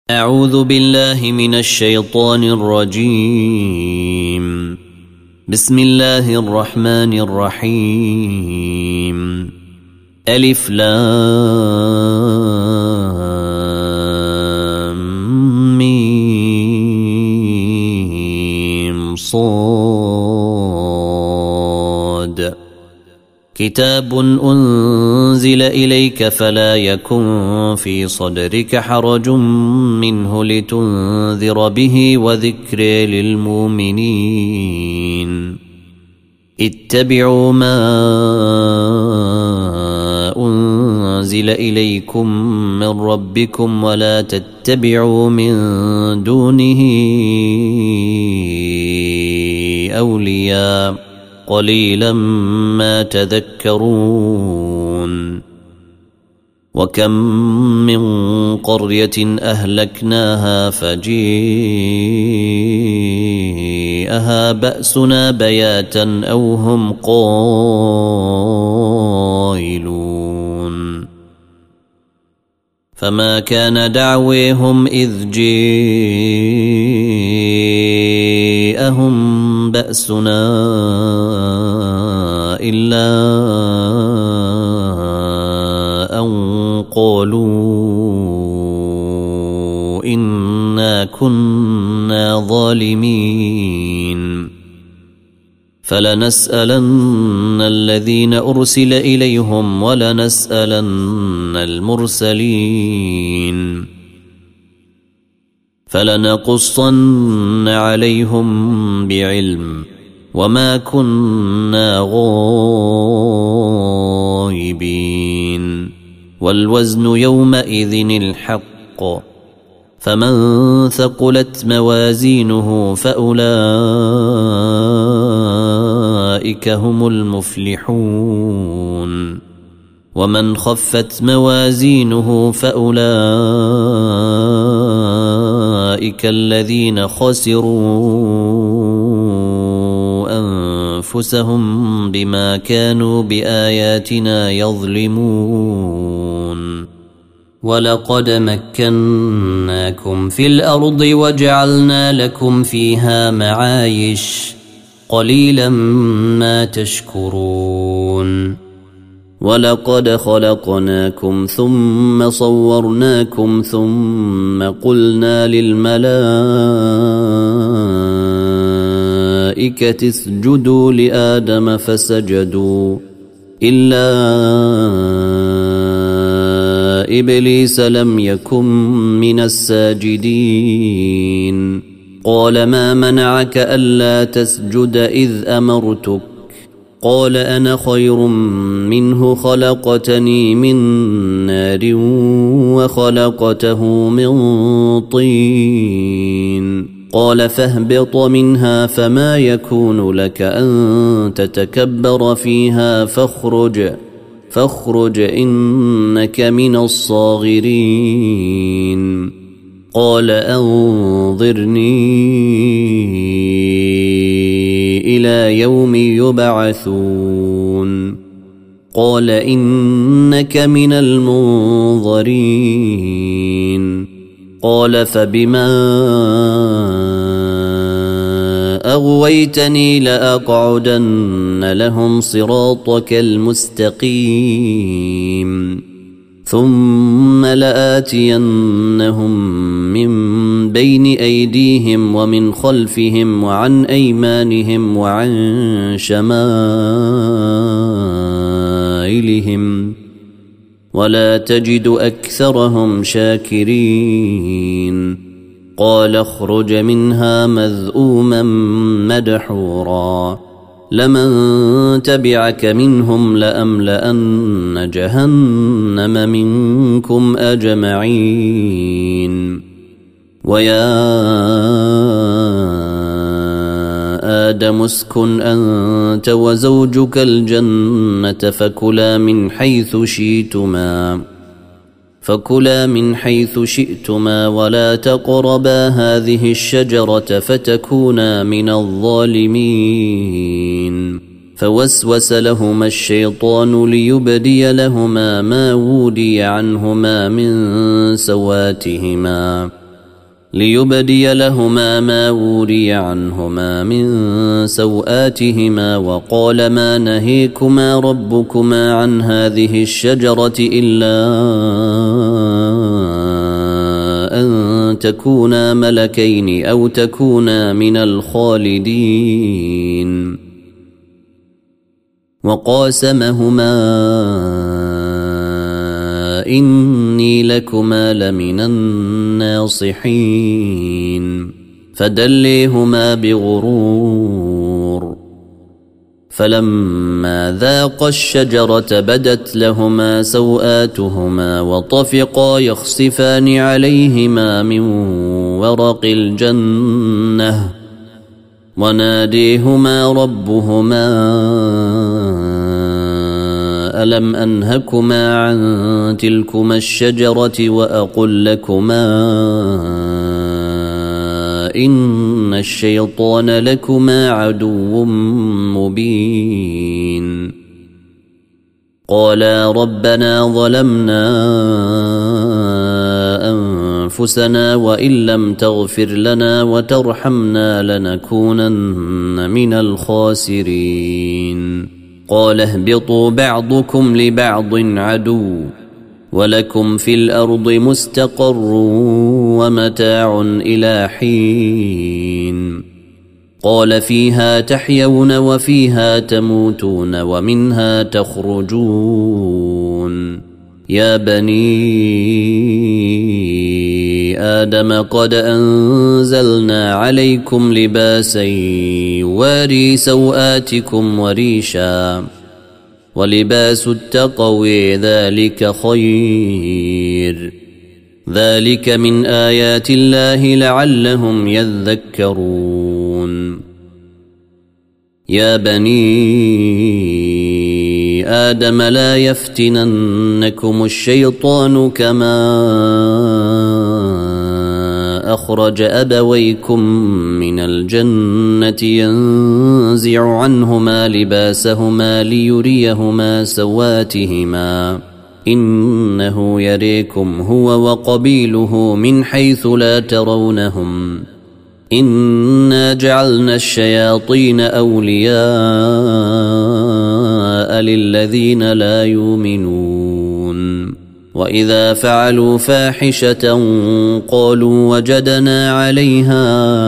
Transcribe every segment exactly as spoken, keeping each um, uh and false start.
أعوذ بالله من الشيطان الرجيم. بسم الله الرحمن الرحيم. ألف لام ميم صاد. كتاب أنزل إليك فلا يكن في صدرك حرج منه لتنذر به وذكر للمؤمنين. اتبعوا ما أنزل إليكم من ربكم ولا تتبعوا من دونه أولياء قليلا ما تذكرون. وكم من قرية أهلكناها فجيءها بأسنا بياتا أو هم قائلون. فما كان دعويهم إذ جيءهم بأسنا إلا أن قالوا إنا كنا ظالمين. فلنسألن الذين أرسل إليهم ولنسألن المرسلين. فلنقصن عليهم بعلم وما كنا غائبين. والوزن يومئذ الحق. فمن ثقلت موازينه فأولئك هم المفلحون. ومن خفت موازينه فأولئك الذين خسروا أنفسهم بما كانوا بآياتنا يظلمون. ولقد مكناكم في الأرض وجعلنا لكم فيها معايش قليلا ما تشكرون. ولقد خلقناكم ثم صورناكم ثم قلنا للملائكة اسجدوا لآدم فسجدوا إلا إبليس لم يكن من الساجدين. قال ما منعك ألا تسجد إذ أمرتك؟ قال أنا خير منه خلقتني من نار وخلقته من طين. قال فاهبط منها فما يكون لك أن تتكبر فيها فاخرج فاخرج إنك من الصاغرين. قال أنظرني إلى يوم يبعثون. قال إنك من المنظرين. قال فبما أغويتني لأقعدن لهم صراطك المستقيم ثم لآتينهم من بين أيديهم ومن خلفهم وعن أيمانهم وعن شمائلهم ولا تجد أكثرهم شاكرين. قال اخرج منها مذءوما مدحورا لمن تبعك منهم لأملأن جهنم منكم أجمعين. ويا آدم اسكن أنت وزوجك الجنة فكلا من حيث شئتما فكلا من حيث شئتما ولا تقربا هذه الشجرة فتكونا من الظالمين. فوسوس لهما الشيطان ليبدي لهما ما ودي عنهما من سواتهما ليبدي لهما ما وري عنهما من سوآتهما وقال ما نهيكما ربكما عن هذه الشجرة إلا أن تكونا ملكين أو تكونا من الخالدين وقاسمهما إني لكما لمن الناصحين فدليهما بغرور فلما ذاقا الشجرة بدت لهما سوآتهما وطفقا يخصفان عليهما من ورق الجنة وناديهما ربهما ألم أنهكما عن تلكما الشجرة وأقل لكما إن الشيطان لكما عدو مبين قالا ربنا ظلمنا أنفسنا وإن لم تغفر لنا وترحمنا لنكونن من الخاسرين قال اهبطوا بعضكم لبعض عدو ولكم في الأرض مستقر ومتاع إلى حين قال فيها تحيون وفيها تموتون ومنها تخرجون يا بني آدم قد أنزلنا عليكم لباسا يواري سوآتكم وريشا ولباس التقوى ذلك خير ذلك من آيات الله لعلهم يذكرون يا بني آدم لا يفتننكم الشيطان كما أخرج أبويكم من الجنة ينزع عنهما لباسهما ليريهما سواتهما إنه يريكم هو وقبيله من حيث لا ترونهم إنا جعلنا الشياطين أولياء للذين لا يؤمنون وإذا فعلوا فاحشة قالوا وجدنا عليها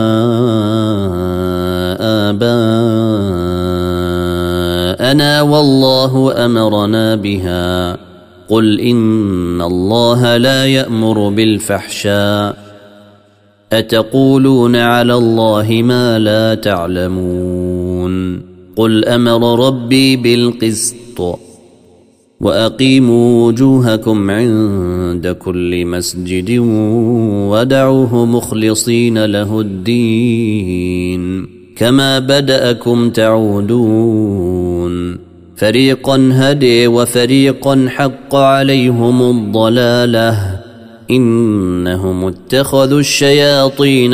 آباءنا والله أمرنا بها قل إن الله لا يأمر بالفحشاء أتقولون على الله ما لا تعلمون قل أمر ربي بالقسط وأقيموا وجوهكم عند كل مسجد ودعوه مخلصين له الدين كما بدأكم تعودون فريقا هدي وفريقا حق عليهم الضلالة إنهم اتخذوا الشياطين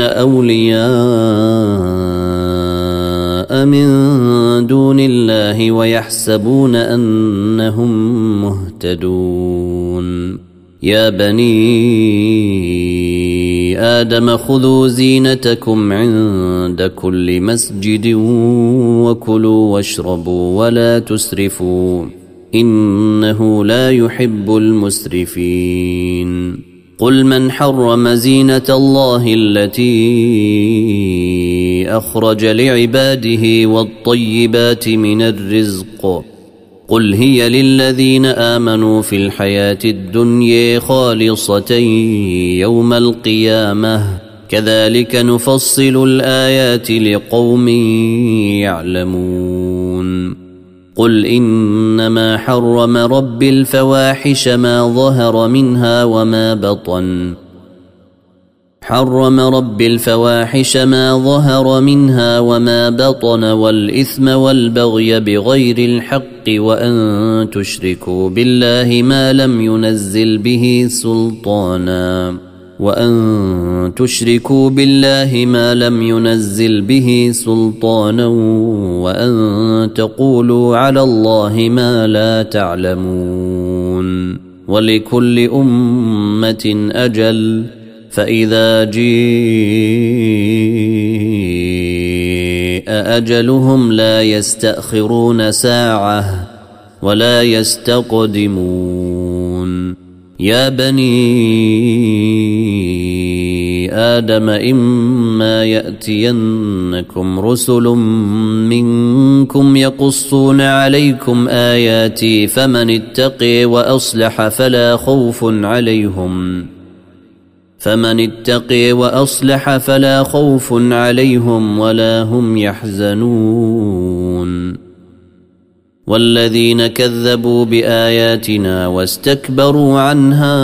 أولياء من دون الله ويحسبون أنهم مهتدون يا بني آدم خذوا زينتكم عند كل مسجد وكلوا واشربوا ولا تسرفوا إنه لا يحب المسرفين قل من حرم زينة الله التي أخرج لعباده والطيبات من الرزق قل هي للذين آمنوا في الحياة الدنيا خالصة يوم القيامة كذلك نفصل الآيات لقوم يعلمون قل إنما حرم ربي الفواحش ما ظهر منها وما بطن حرم ربي الفواحش ما ظهر منها وما بطن والإثم والبغي بغير الحق وأن تشركوا بالله ما لم ينزل به سلطانا وأن تشركوا بالله ما لم ينزل به سلطانا وأن تقولوا على الله ما لا تعلمون ولكل أمة أجل فإذا جيء أجلهم لا يستأخرون ساعة ولا يستقدمون. يا بني آدم إما يأتينكم رسل منكم يقصون عليكم آياتي فمن اتقي وأصلح فلا خوف عليهم فمن اتقي وأصلح فلا خوف عليهم ولا هم يحزنون. والذين كذبوا بآياتنا واستكبروا عنها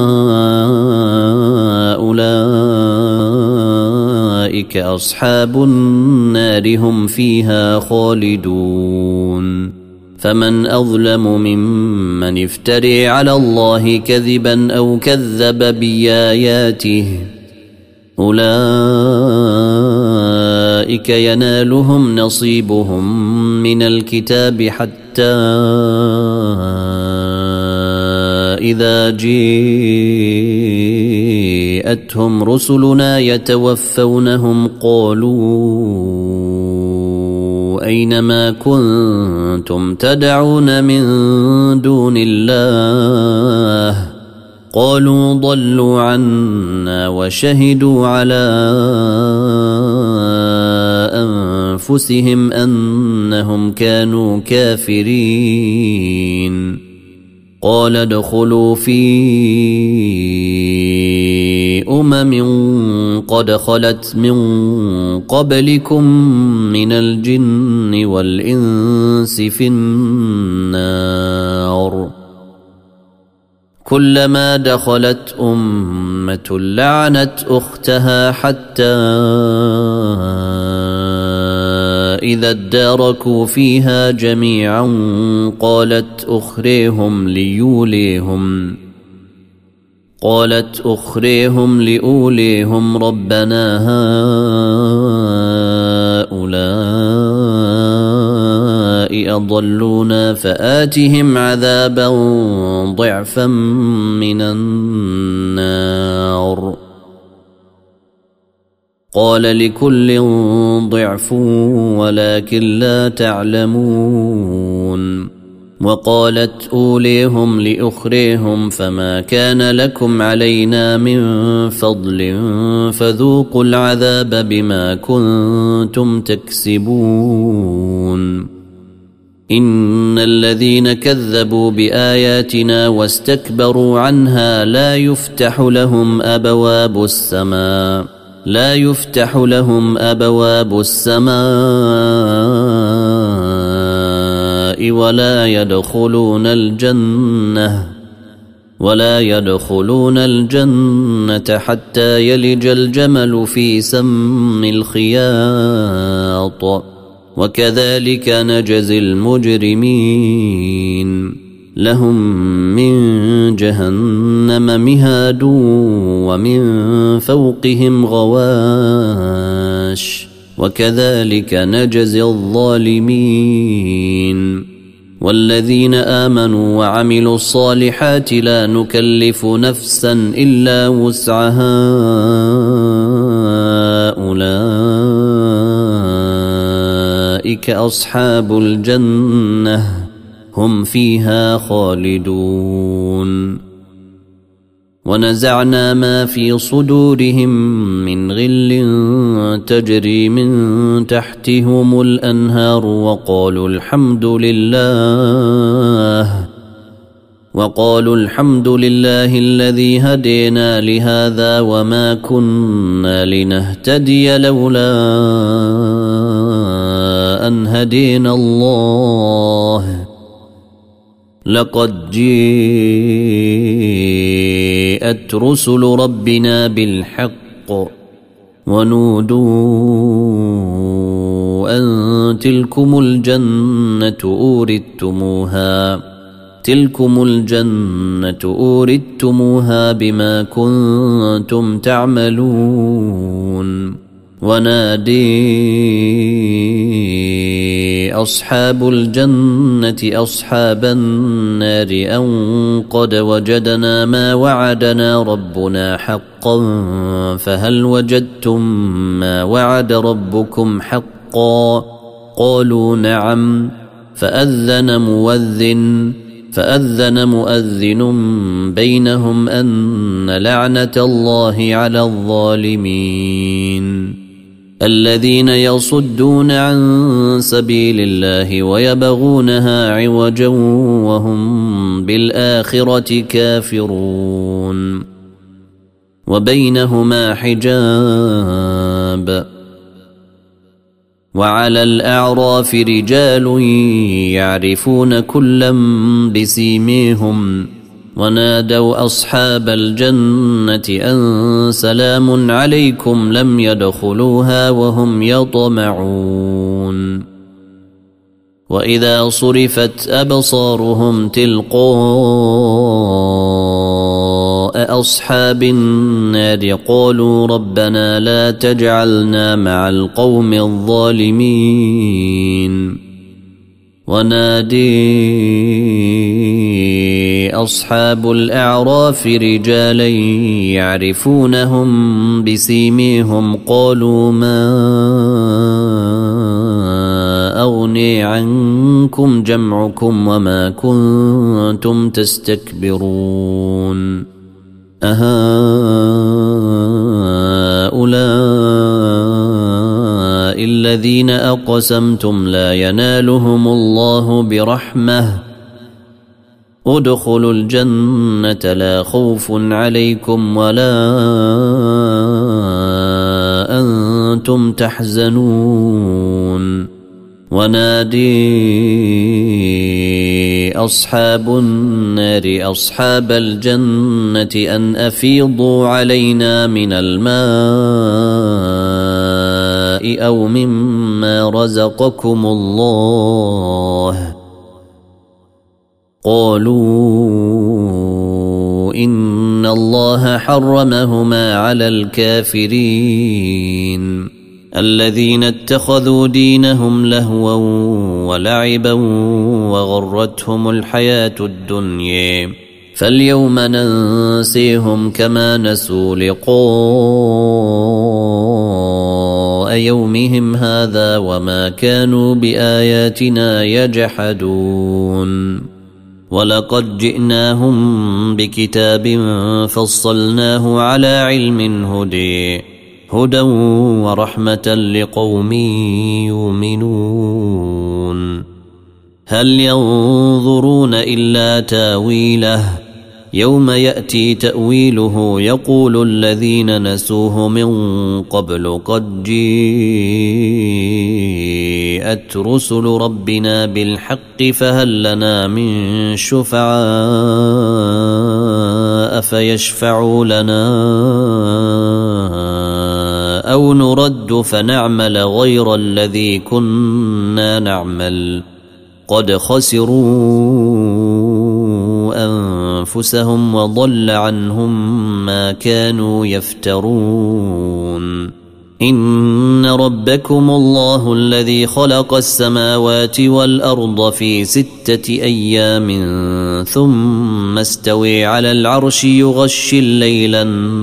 أولئك أصحاب النار هم فيها خالدون. فمن أظلم ممن افتري على الله كذبا أو كذب بآياته أولئك ينالهم نصيبهم من الكتاب حتى إذا جاءتهم رسلنا يتوفونهم قالوا أين ما كنتم تدعون من دون الله قالوا ضلوا عنا وشهدوا على أنفسهم أنهم كانوا كافرين. قال ادخلوا في أمم قد خلت من قبلكم من الجن والإنس في النار كلما دخلت أمة لعنت أختها حتى إذا اداركوا فيها جميعا قالت أخريهم ليوليهم قالت أخريهم لأوليهم ربنا هؤلاء أضلونا فآتهم عذابا ضعفا من النار قال لكل ضعف ولكن لا تعلمون. وقالت أوليهم لأخريهم فما كان لكم علينا من فضل فذوقوا العذاب بما كنتم تكسبون. إن الذين كذبوا بآياتنا واستكبروا عنها لا يفتح لهم أبواب السماء لا يفتح لهم أبواب السماء ولا يدخلون الجنة ولا يدخلون الجنة حتى يلج الجمل في سم الخياط وكذلك نجزي المجرمين. لهم من جهنم مهاد ومن فوقهم غواش وكذلك نجزي الظالمين. والذين آمنوا وعملوا الصالحات لا نكلف نفسا إلا وسعها أولئك أصحاب الجنة هم فيها خالدون. ونزعنا ما في صدورهم من غل تجري من تحتهم الأنهار وقالوا الحمد لله وقالوا الحمد لله الذي هدينا لهذا وما كنا لنهتدي لولا أن هدينا الله لقد جاءت رسل ربنا بالحق ونودوا أن تلكم الجنة أورثتموها تلكم الجنة أورثتموها بما كنتم تعملون. ونادي أصحاب الجنة أصحاب النار أن قد وجدنا ما وعدنا ربنا حقا فهل وجدتم ما وعد ربكم حقا قالوا نعم فأذن مؤذن فأذن مؤذن بينهم أن لعنة الله على الظالمين الذين يصدون عن سبيل الله ويبغونها عوجا وهم بالآخرة كافرون وبينهما حجاب وعلى الأعراف رجال يعرفون كلا بسيميهم ونادوا أصحاب الجنة أن سلام عليكم لم يدخلوها وهم يطمعون وإذا صرفت أبصارهم تلقاء أصحاب النار قالوا ربنا لا تجعلنا مع القوم الظالمين ونادي أصحاب الأعراف رجالا يعرفونهم بسيميهم قالوا ما أغني عنكم جمعكم وما كنتم تستكبرون أهؤلاء الذين أقسمتم لا ينالهم الله برحمة ادخلوا الجنة لا خوف عليكم ولا أنتم تحزنون ونادي أصحاب النار أصحاب الجنة أن أفيضوا علينا من الماء أو مما رزقكم الله قالوا إن الله حرمهما على الكافرين الذين اتخذوا دينهم لهوا ولعبا وغرتهم الحياة الدنيا فاليوم ننسيهم كما نسوا لقاء يومهم هذا وما كانوا بآياتنا يجحدون ولقد جئناهم بكتاب فصلناه على علم هدي هدى ورحمة لقوم يؤمنون هل ينظرون إلا تاويله يوم يأتي تأويله يقول الذين نسوه من قبل قد جاءت رسل ربنا بالحق فهل لنا من شفعاء فيشفعوا لنا أو نرد فنعمل غير الذي كنا نعمل قد خسروا أنفسهم وضل عنهم ما كانوا يفترون إن ربكم الله الذي خلق السماوات والأرض في ستة أيام ثم استوي على العرش يغشي الليل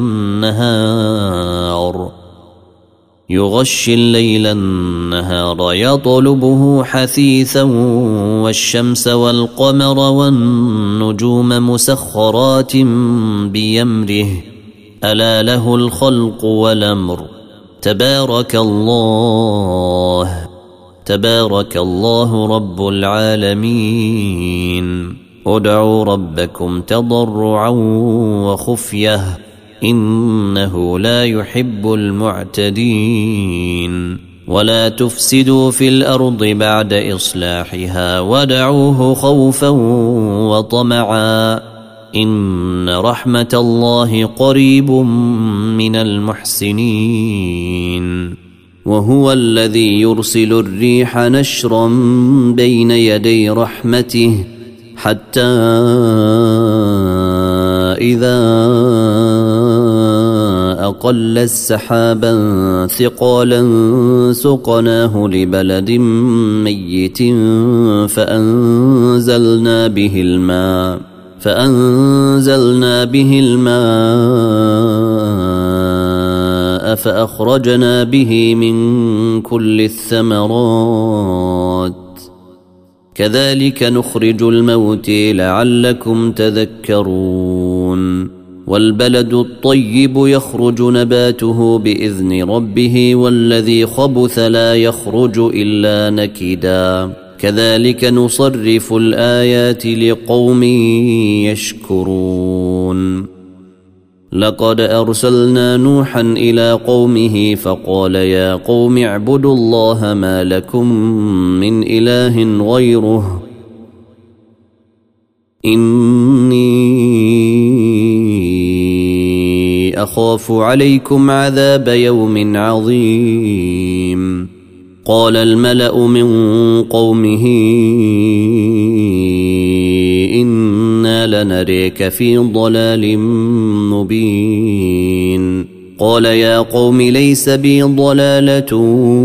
النهار يغشي الليل النهار يطلبه حثيثا والشمس والقمر والنجوم مسخرات بيمره ألا له الخلق والأمر تبارك الله تبارك الله رب العالمين ادعوا ربكم تضرعا وخفيه إنه لا يحب المعتدين ولا تفسدوا في الأرض بعد إصلاحها ودعوه خوفا وطمعا إن رحمة الله قريب من المحسنين وهو الذي يرسل الريح نشرا بين يدي رحمته حتى إذا أقل السحابا ثقالا سقناه لبلد ميت فأنزلنا به الماء فأنزلنا به الماء فأخرجنا به من كل الثمرات كذلك نخرج الموتى لعلكم تذكرون والبلد الطيب يخرج نباته بإذن ربه والذي خبث لا يخرج إلا نكدا كذلك نصرف الآيات لقوم يشكرون لقد أرسلنا نوحا إلى قومه فقال يا قوم اعبدوا الله ما لكم من إله غيره إني أخاف عليكم عذاب يوم عظيم قال الملأ من قومه إنا لنريك في ضلال مبين قال يا قوم ليس بي ضلالة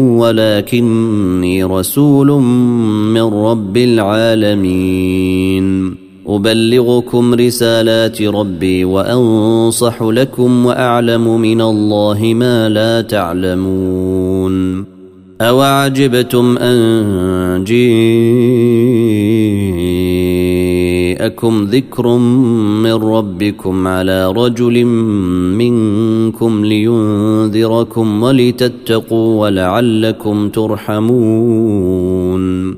ولكني رسول من رب العالمين أبلغكم رسالات ربي وأنصح لكم وأعلم من الله ما لا تعلمون أوعجبتم أن جاءكم ذكر من ربكم على رجل منكم لينذركم ولتتقوا ولعلكم ترحمون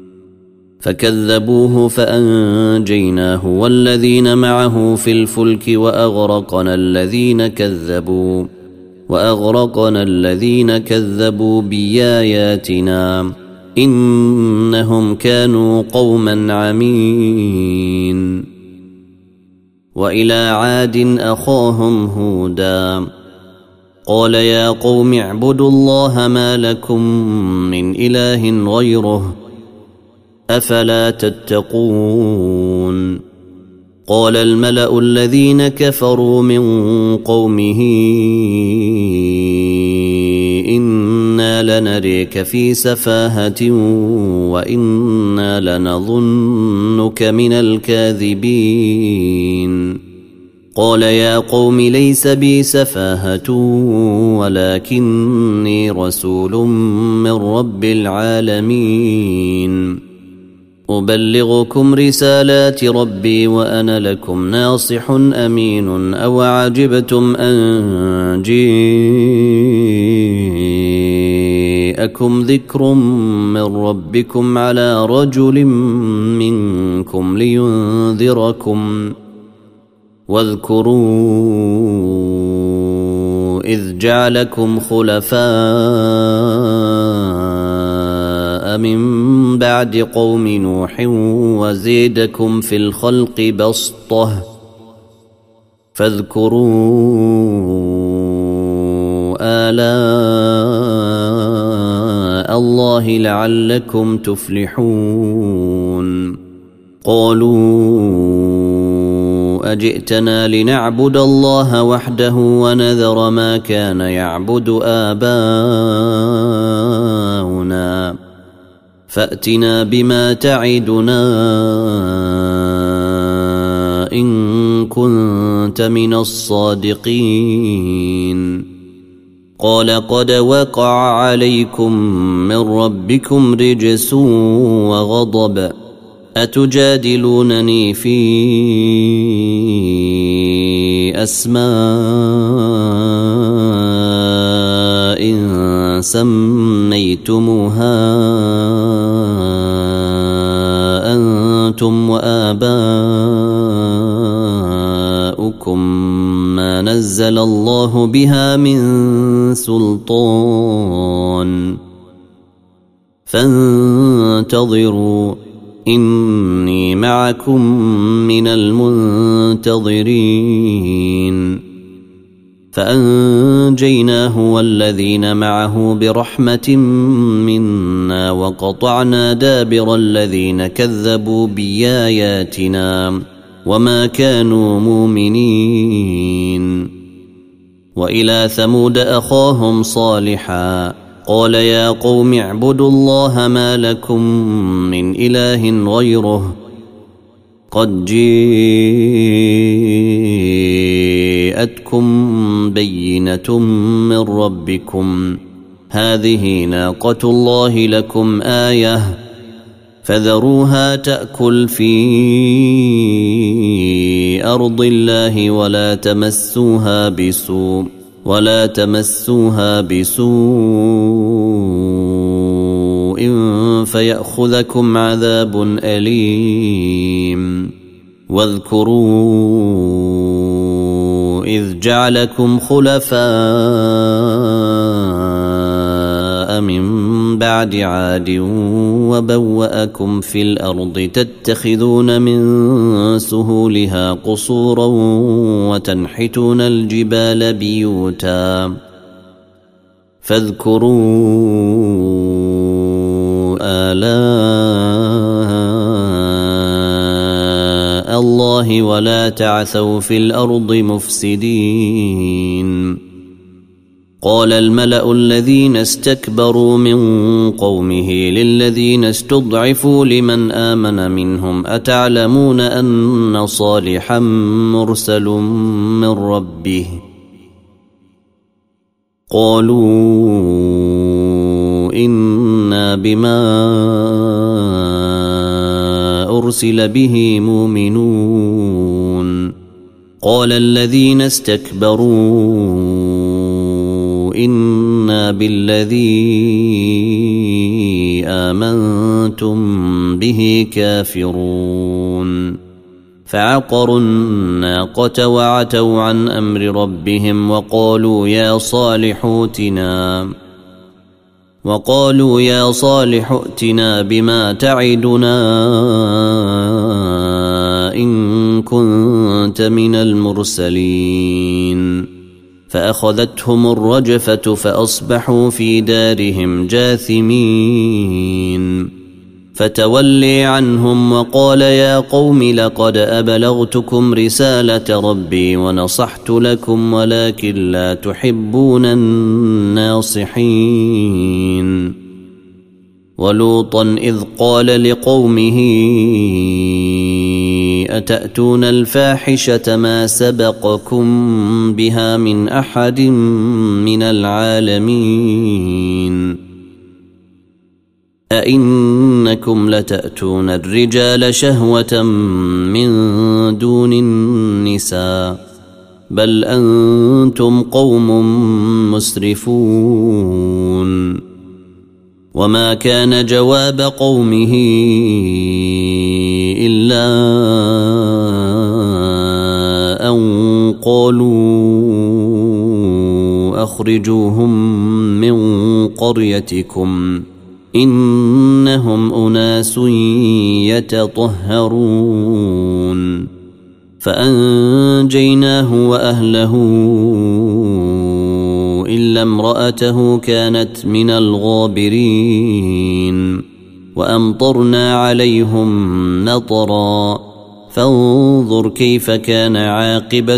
فكذبوه فأنجيناه والذين معه في الفلك وأغرقنا الذين كذبوا وأغرقنا الذين كذبوا بآياتنا إنهم كانوا قوما عمين وإلى عاد أخاهم هودا قال يا قوم اعبدوا الله ما لكم من إله غيره أفلا تتقون قال الملأ الذين كفروا من قومه إنا لنريك في سفاهة وإنا لنظنك من الكاذبين قال يا قوم ليس بي سفاهة ولكني رسول من رب العالمين أبلغكم رسالات ربي وأنا لكم ناصح أمين أوعجبتم أن جاءكم ذكر من ربكم على رجل منكم لينذركم واذكروا إذ جعلكم خلفاء من بعد قوم نوح وزيدكم في الخلق بسطة فاذكروا آلاء الله لعلكم تفلحون قالوا أجئتنا لنعبد الله وحده ونذر ما كان يعبد آباؤنا فأتنا بما تعدنا إن كنت من الصادقين قال قد وقع عليكم من ربكم رجس وغضب أتجادلونني في أسماء سميتموها أنتم وآباؤكم ما نزل الله بها من سلطان فانتظروا إني معكم من المنتظرين فأنجيناه والذين معه برحمة منا وقطعنا دابر الذين كذبوا بآياتنا وما كانوا مؤمنين وإلى ثمود أخاهم صالحا قال يا قوم اعبدوا الله ما لكم من إله غيره قد جاءتكم بينة من ربكم هذه ناقة الله لكم آية فذروها تأكل في أرض الله ولا تمسوها بسوء ولا تمسوها بسوء فيأخذكم عذاب أليم واذكروا إذ جعلكم خلفاء من بعد عاد وبوأكم في الأرض تتخذون من سهولها قصورا وتنحتون الجبال بيوتا فاذكروا آلاء الله ولا تعثوا في الأرض مفسدين قال الملأ الذين استكبروا من قومه للذين استضعفوا لمن آمن منهم أتعلمون أن صالحا مرسل من ربه قالوا إنا بما أرسل به مؤمنون قال الذين استكبروا إنا بالذي آمنتم به كافرون فعقروا الناقة وعتوا عن أمر ربهم وقالوا يا صالح ائتنا وقالوا يا صالح ائتنا بما تعدنا إن كنت من المرسلين فأخذتهم الرجفة فأصبحوا في دارهم جاثمين فتولي عنهم وقال يا قوم لقد أبلغتكم رسالة ربي ونصحت لكم ولكن لا تحبون الناصحين ولوطا إذ قال لقومه أتأتون الفاحشة ما سبقكم بها من أحد من العالمين أئنكم لتأتون الرجال شهوة من دون النساء بل أنتم قوم مسرفون وما كان جواب قومه إلا أن قالوا أخرجوهم من قريتكم إنهم أناس يتطهرون فأنجيناه وأهله إلا امرأته كانت من الغابرين وأمطرنا عليهم مطرا فانظر كيف كان عاقبة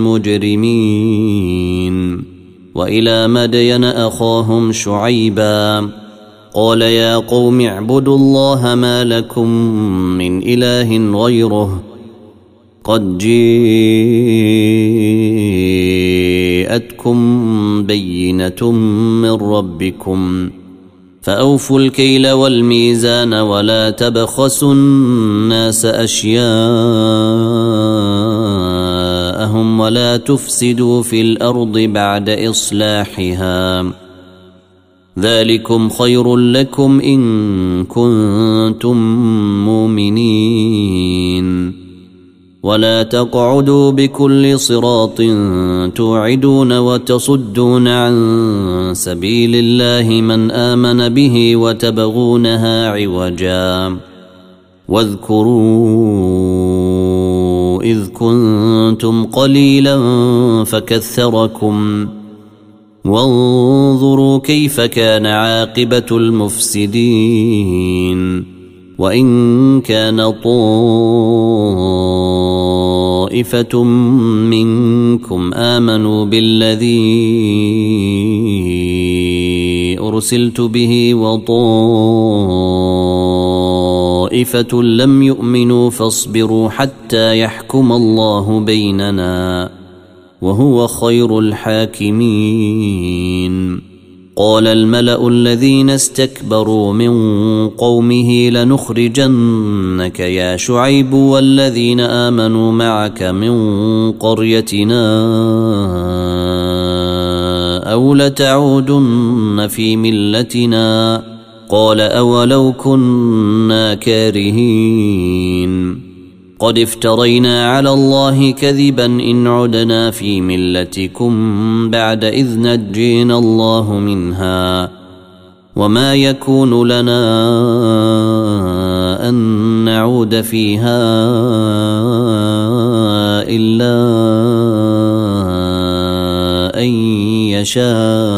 المجرمين وإلى مدين أخاهم شعيبا قال يا قوم اعبدوا الله ما لكم من إله غيره قد جاءتكم بينة من ربكم فأوفوا الكيل والميزان ولا تبخسوا الناس أشياءهم ولا تفسدوا في الأرض بعد إصلاحها ذلكم خير لكم إن كنتم مؤمنين ولا تقعدوا بكل صراط توعدون وتصدون عن سبيل الله من آمن به وتبغونها عوجا واذكروا إذ كنتم قليلا فكثركم وانظروا كيف كان عاقبة المفسدين وإن كان طائفة طائفة منكم آمنوا بالذي أرسلت به وطائفة لم يؤمنوا فاصبروا حتى يحكم الله بيننا وهو خير الحاكمين. قال الملأ الذين استكبروا من قومه لنخرجنك يا شعيب والذين آمنوا معك من قريتنا أو لتعودن في ملتنا. قال أولو كنا كارهين قد افترينا على الله كذبا إن عدنا في ملتكم بعد إذ نجينا الله منها وما يكون لنا أن نعود فيها إلا أن يشاء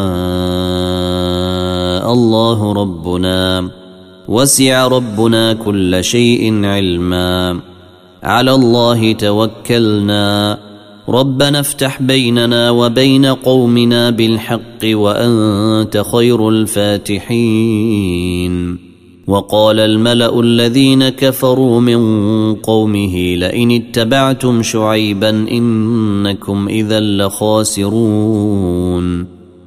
الله ربنا وسع ربنا كل شيء علما على الله توكلنا ربنا افتح بيننا وبين قومنا بالحق وأنت خير الفاتحين. وقال الملأ الذين كفروا من قومه لئن اتبعتم شعيبا إنكم إذا لخاسرون.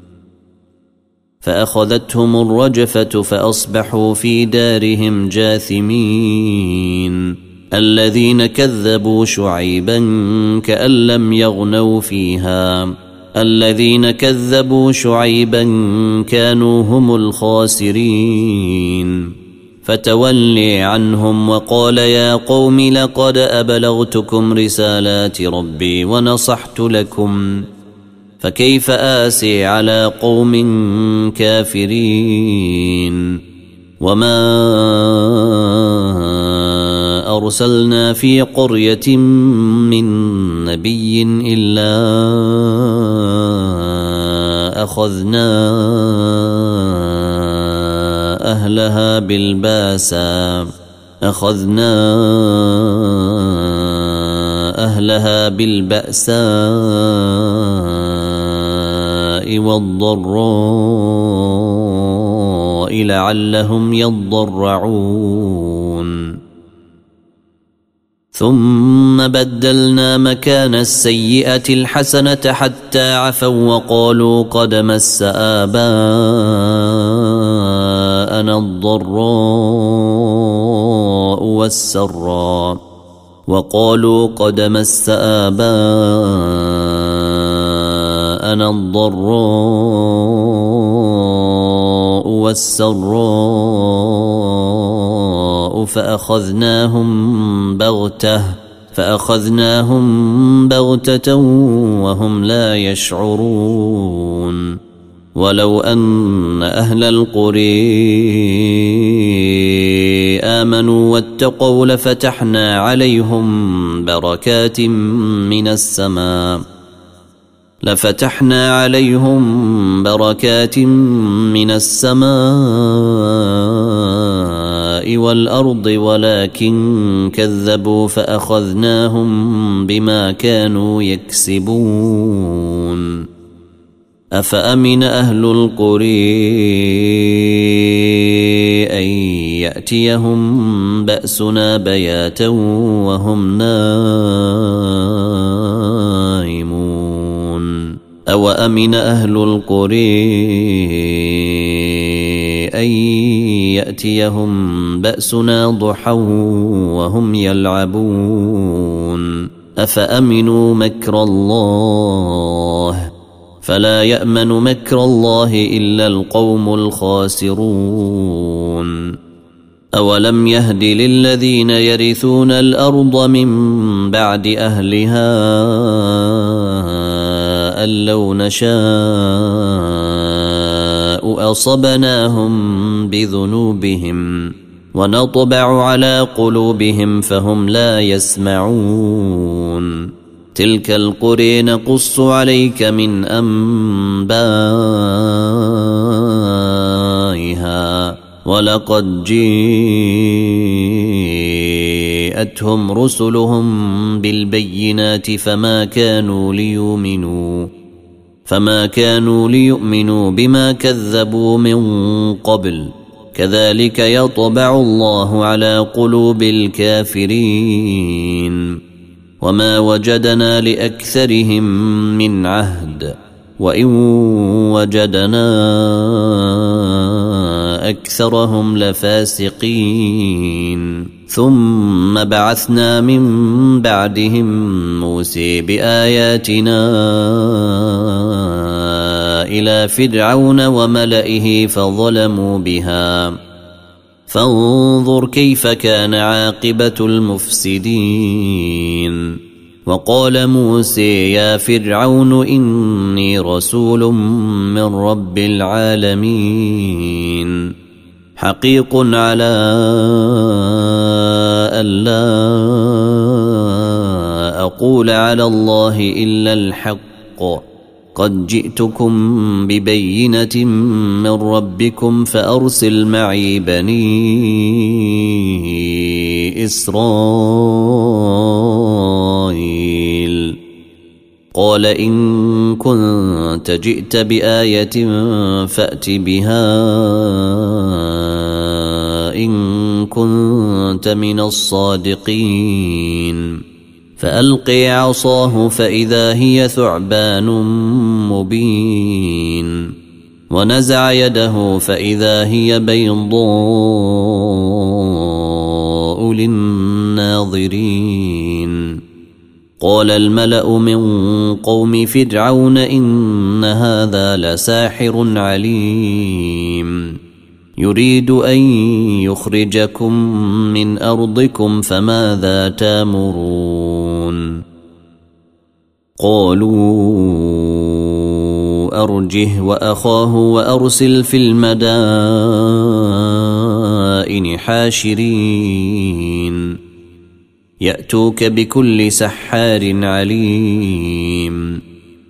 فأخذتهم الرجفة فأصبحوا في دارهم جاثمين. الذين كذبوا شعيبا كأن لم يغنوا فيها الذين كذبوا شعيبا كانوا هم الخاسرين. فتولي عنهم وقال يا قوم لقد أبلغتكم رسالات ربي ونصحت لكم فكيف آسي على قوم كافرين. وما أرسلنا في قرية من نبي إلا أخذنا أهلها بالباسا أخذنا أهلها بالبأساء والضراء لعلهم يضرعون. ثم بدلنا مكان السيئة الحسنة حتى عفوا وقالوا قد مس آباءنا الضراء والسراء وقالوا قد مس آباءنا الضراء والسراء فأخذناهم بغتة فأخذناهم بغتة وهم لا يشعرون. ولو أن أهل القرى آمنوا واتقوا لفتحنا عليهم بركات من السماء لفتحنا عليهم بركات من السماء والأرض ولكن كذبوا فأخذناهم بما كانوا يكسبون. أفأمن أهل القرى أن يأتيهم بأسنا بياتا وهم نائمون. أوأمن أهل القرى أن يأتيهم بأسنا ضحى وهم يلعبون. أفأمنوا مكر الله فلا يأمن مكر الله إلا القوم الخاسرون. أولم يهد للذين يرثون الأرض من بعد أهلها أن لو نشاء أصبناهم بذنوبهم ونطبع على قلوبهم فهم لا يسمعون. تلك القرى نقص عليك من أنبائها ولقد جاءتهم رسلهم بالبينات فما كانوا ليؤمنوا فما كانوا ليؤمنوا بما كذبوا من قبل كذلك يطبع الله على قلوب الكافرين وما وجدنا لأكثرهم من عهد وإن وجدنا أكثرهم لفاسقين ثم بعثنا من بعدهم موسى بآياتنا إلى فرعون وملئه فظلموا بها فانظر كيف كان عاقبة المفسدين وقال موسى يا فرعون إني رسول من رب العالمين حقيق على ألا أقول على الله إلا الحق قد جئتكم ببينة من ربكم فأرسل معي بني إسرائيل قال إن كنت جئت بآية فأت بها إن كنت من الصادقين فألقي عصاه فإذا هي ثعبان مبين ونزع يده فإذا هي بيضاء للناظرين قال الملأ من قوم فرعون إن هذا لساحر عليم يريد أن يخرجكم من أرضكم فماذا تامرون قالوا أرجه وأخاه وأرسل في المدائن حاشرين يأتوك بكل سحار عليم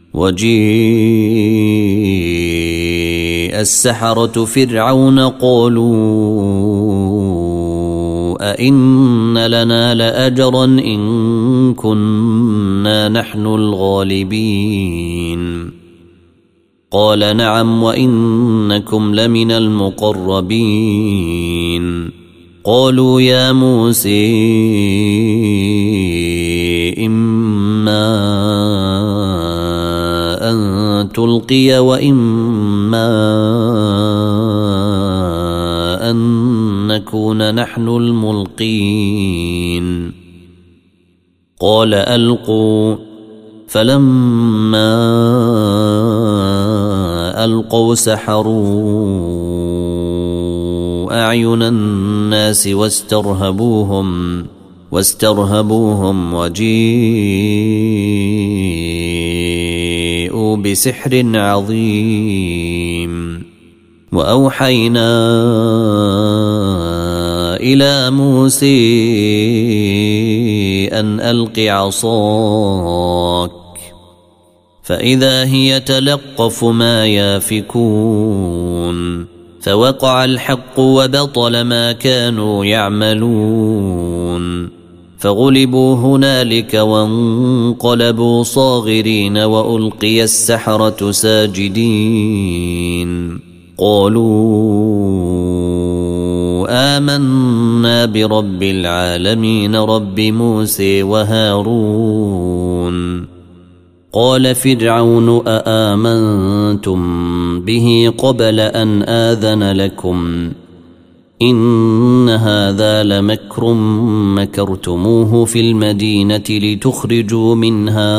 وجيء السحرة فرعون قالوا أئن لنا لأجرا إن كنا نحن الغالبين قال نعم وإنكم لمن المقربين قالوا يا موسى إما أن تلقي وإما أن نكون نحن الملقين قال ألقوا فلما ألقوا سحروا أعين الناس واسترهبوهم واسترهبوهم وجيءوا بسحر عظيم وأوحينا إلى موسى أن ألق عصاك فإذا هي تلقف ما يافكون فوقع الحق وبطل ما كانوا يعملون فغلبوا هنالك وانقلبوا صاغرين وألقي السحرة ساجدين قالوا آمنا برب العالمين رب موسى وهارون قال فرعون أآمنتم به قبل أن آذن لكم إن هذا لمكر مكرتموه في المدينة لتخرجوا منها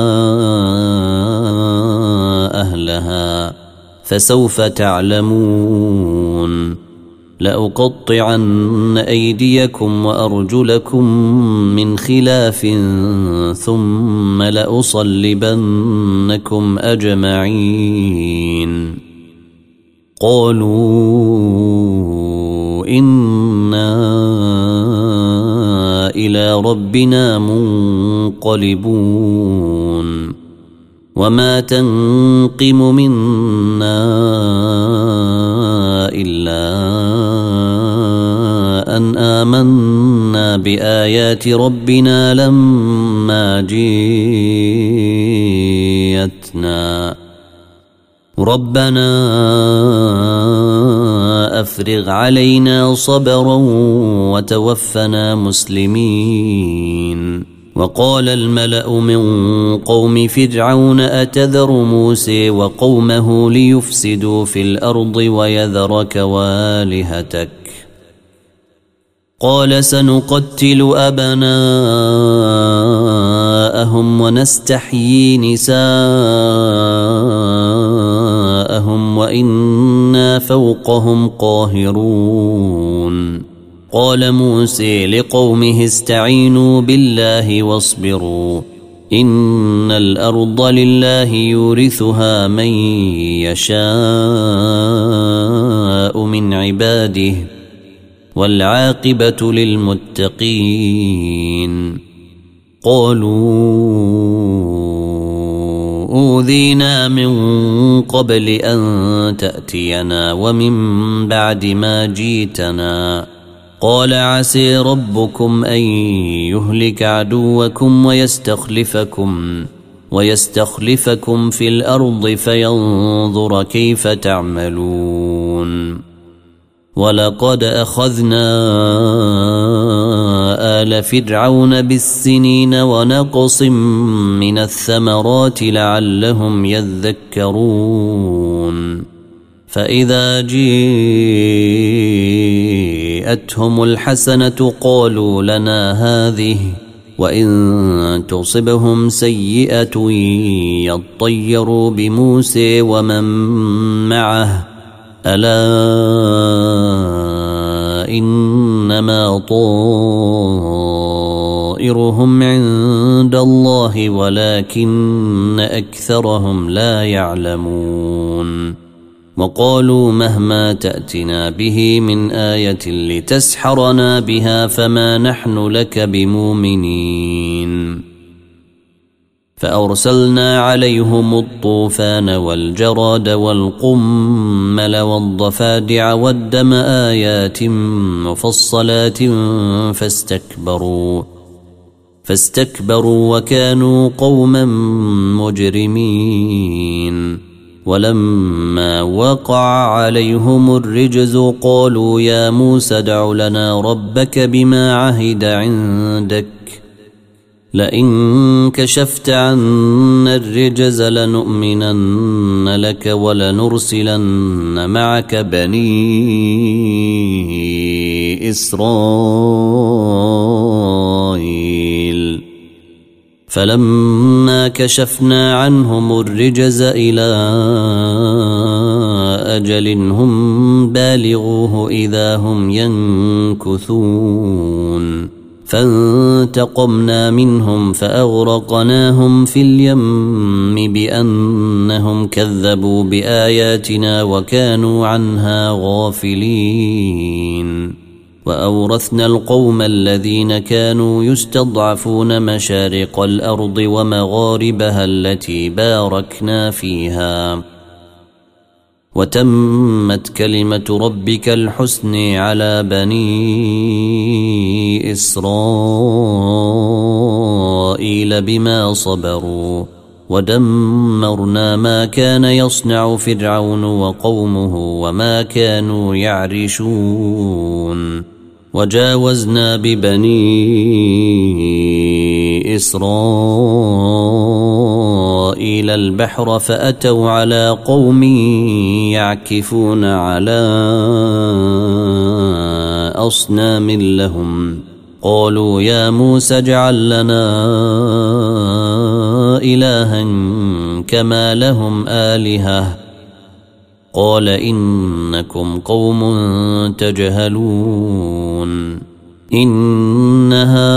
أهلها فسوف تعلمون لأقطعن أيديكم وأرجلكم من خلاف ثم لأصلبنكم أجمعين قالوا إنا إلى ربنا منقلبون وما تنقم منا إلا أن آمنا بآيات ربنا لما ما جئتنا ربنا أفرغ علينا صبرا وتوفنا مسلمين. وقال الملأ من قوم فرعون أتذر موسى وقومه ليفسدوا في الأرض ويذرك وآلهتك قال سنقتل أبناءهم ونستحيي نساءهم وإنا فوقهم قاهرون. قال موسى لقومه استعينوا بالله واصبروا إن الأرض لله يورثها من يشاء من عباده والعاقبة للمتقين. قالوا أوذينا من قبل أن تأتينا ومن بعد ما جيتنا قال عسى ربكم أن يهلك عدوكم ويستخلفكم ويستخلفكم في الأرض فينظر كيف تعملون. ولقد أخذنا آل فرعون بالسنين ونقص من الثمرات لعلهم يذكرون. فإذا جاءتهم الحسنة قالوا لنا هذه وإن تصبهم سيئة يطيروا بموسى ومن معه ألا إنما طائرهم عند الله ولكن أكثرهم لا يعلمون. وقالوا مهما تأتنا به من آية لتسحرنا بها فما نحن لك بمؤمنين. فأرسلنا عليهم الطوفان والجراد والقمل والضفادع والدم آيات مفصلات فاستكبروا فاستكبروا وكانوا قوما مجرمين. ولما وقع عليهم الرجز قالوا يا موسى ادع لنا ربك بما عهد عندك لئن كشفت عنا الرجز لنؤمنن لك ولنرسلن معك بني إسرائيل. فلما كشفنا عنهم الرجز إلى أجل هم بالغوه إذا هم ينكثون. فانتقمنا منهم فأغرقناهم في اليم بأنهم كذبوا بآياتنا وكانوا عنها غافلين. وأورثنا القوم الذين كانوا يستضعفون مشارق الأرض ومغاربها التي باركنا فيها وتمت كلمة ربك الحسن على بني إسرائيل بما صبروا ودمرنا ما كان يصنع فرعون وقومه وما كانوا يعرشون. وجاوزنا ببني إسرائيل البحر فأتوا على قوم يعكفون على أصنام لهم قالوا يا موسى اجعل لنا إلها كما لهم آلهة قال إنكم قوم تجهلون. إن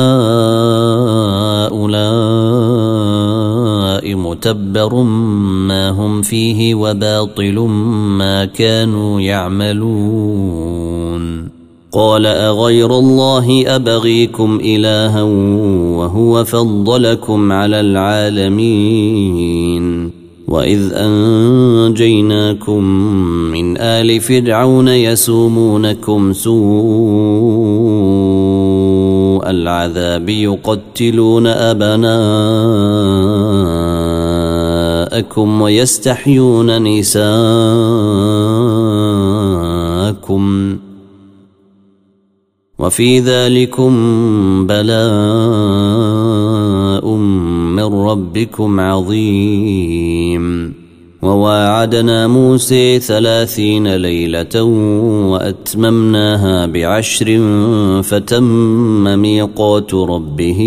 هؤلاء متبر ما هم فيه وباطل ما كانوا يعملون. قال أغير الله أبغيكم إلها وهو فضلكم على العالمين وإذ أنجيناكم من آل فرعون يسومونكم سوء سوء العذاب يقتلون أبناءكم ويستحيون نساءكم وفي ذلكم بلاء من ربكم عظيم. وواعدنا موسى ثلاثين ليلة وأتممناها بعشر فتم ميقات ربه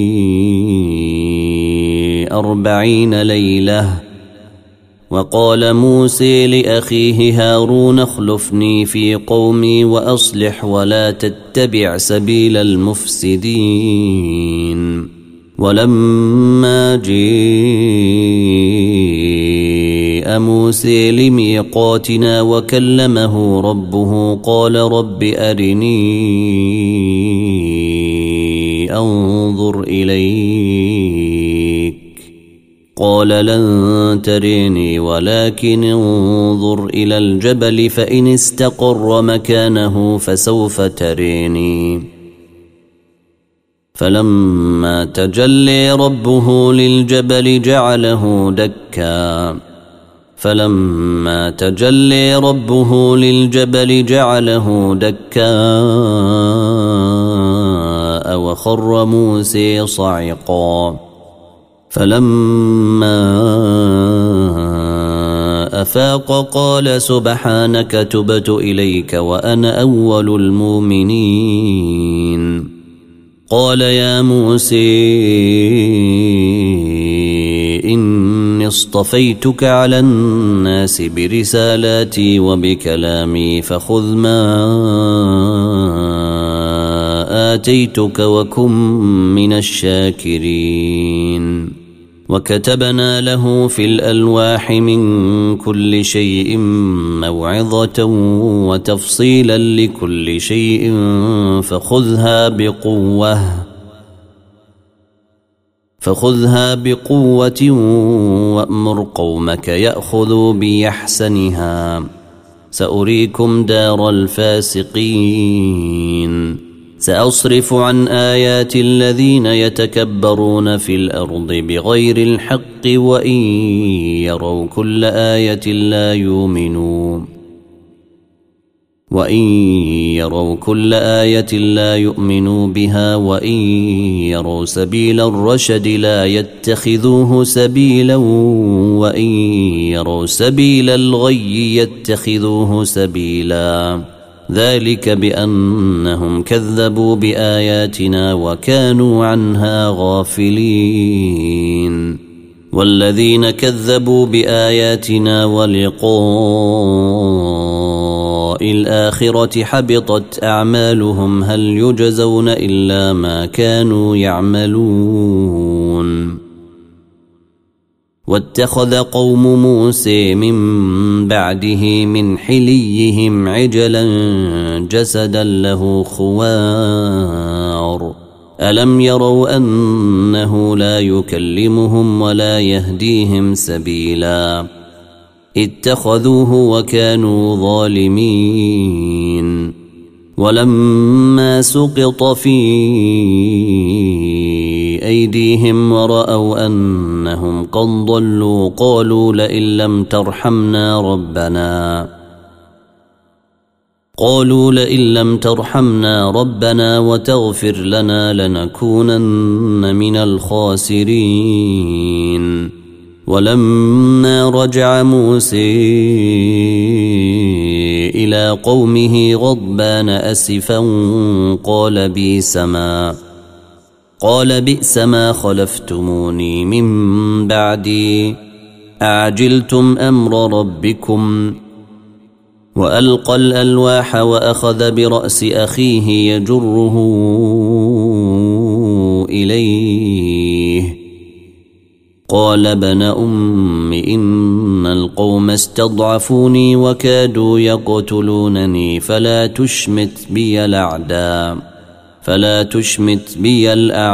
أربعين ليلة. وقال موسى لأخيه هارون اخلفني في قومي وأصلح ولا تتبع سبيل المفسدين. ولما جاء موسى لميقاتنا وكلمه ربه قال رب أرني أنظر إليك قال لن تريني ولكن انظر إلى الجبل فإن استقر مكانه فسوف تريني. فلما تجلى ربه للجبل جعله دكا فلما تجلى ربه للجبل جعله دكا وخر موسى صعقا. فلما أفاق قال سبحانك تبت إليك وأنا أول المؤمنين. قال يا موسى إني اصطفيتك على الناس برسالاتي وبكلامي فخذ ما آتيتك وكن من الشاكرين. وكتبنا له في الألواح من كل شيء موعظة وتفصيلا لكل شيء فخذها بقوة فخذها بقوة وأمر قومك يأخذوا بأحسنها سأريكم دار الفاسقين. سأصرف عن آيات الذين يتكبرون في الأرض بغير الحق وإن يروا كل آية لا يؤمنوا وإن يروا كل آية لا يؤمنوا بها وإن يروا سبيل الرشد لا يتخذوه سبيلا وإن يروا سبيل الغي يتخذوه سبيلا. ذلك بأنهم كذبوا بآياتنا وكانوا عنها غافلين. والذين كذبوا بآياتنا ولقاء الآخرة حبطت أعمالهم هل يجزون إلا ما كانوا يعملون. واتخذ قوم موسى من بعده من حليهم عجلا جسدا له خوار ألم يروا أنه لا يكلمهم ولا يهديهم سبيلا اتخذوه وكانوا ظالمين. ولما سقط في أيديهم ورأوا أنهم قد ضلوا قالوا لئن لم ترحمنا ربنا قالوا لئن لم ترحمنا ربنا وتغفر لنا لنكونن من الخاسرين. ولما رجع موسى إلى قومه غضبان أسفا قال بئس ما قال بئس ما خلفتموني من بعدي أعجلتم أمر ربكم. وألقى الألواح وأخذ برأس أخيه يجره إليه قال ابن أم إن القوم استضعفوني وكادوا يقتلونني فلا تشمت بي الأعداء فلا تشمت بي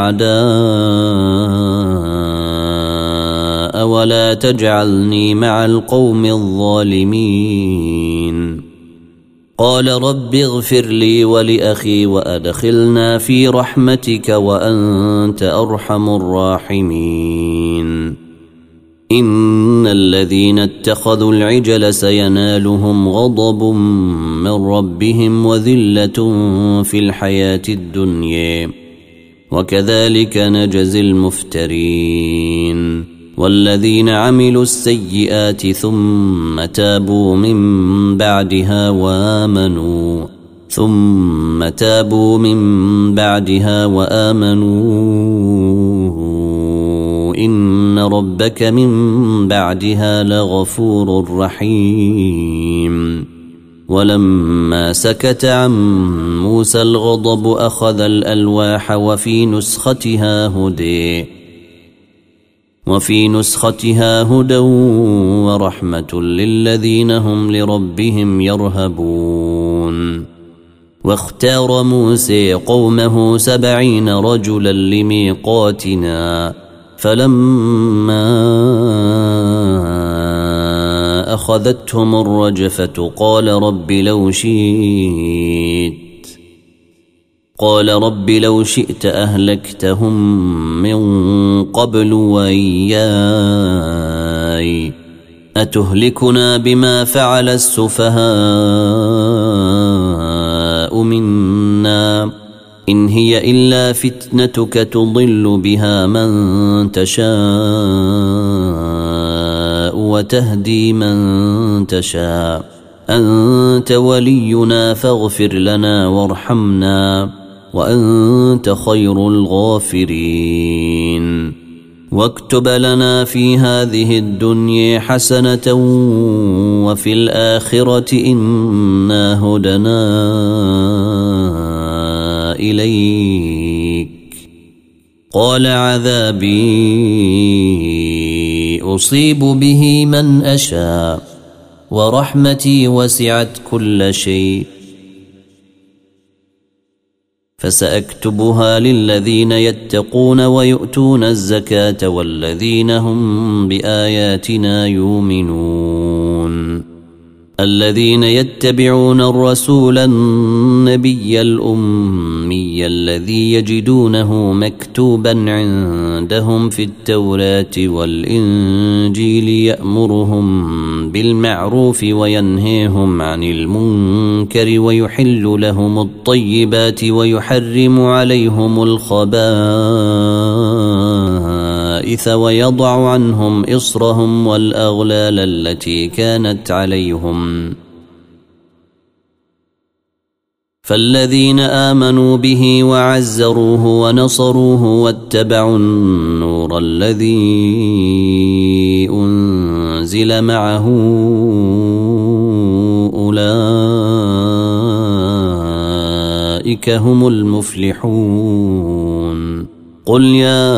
الأعداء ولا تجعلني مع القوم الظالمين. قال رب اغفر لي ولأخي وأدخلنا في رحمتك وأنت أرحم الراحمين إن الذين اتخذوا العجل سينالهم غضب من ربهم وذلة في الحياة الدنيا وكذلك نجزي المفترين والذين عملوا السيئات ثم تابوا من بعدها وآمنوا ثم تابوا من بعدها وآمنوا إن ربك من بعدها لغفور رحيم ولما سكت عن موسى الغضب أخذ الألواح وفي نسختها هدى وفي نسختها هدى ورحمة للذين هم لربهم يرهبون واختار موسى قومه سبعين رجلا لميقاتنا فلما أخذتهم الرجفة قال رب لو شئت قال رب لو شئت أهلكتهم من قبل وإياي أتهلكنا بما فعل السفهاء منا إن هي إلا فتنتك تضل بها من تشاء وتهدي من تشاء أنت ولينا فاغفر لنا وارحمنا وأنت خير الغافرين واكتب لنا في هذه الدنيا حسنة وفي الآخرة إنا هدنا إليك قال عذابي أصيب به من أشاء ورحمتي وسعت كل شيء فسأكتبها للذين يتقون ويؤتون الزكاة والذين هم بآياتنا يؤمنون الذين يتبعون الرسول النبي الأمي الذي يجدونه مكتوبا عندهم في التوراة والإنجيل يأمرهم بالمعروف وينهيهم عن المنكر ويحل لهم الطيبات ويحرم عليهم الخبائث ويضع عنهم إصرهم والأغلال التي كانت عليهم فالذين آمنوا به وعزروه ونصروه واتبعوا النور الذي أنزل معه أولئك هم المفلحون قل يا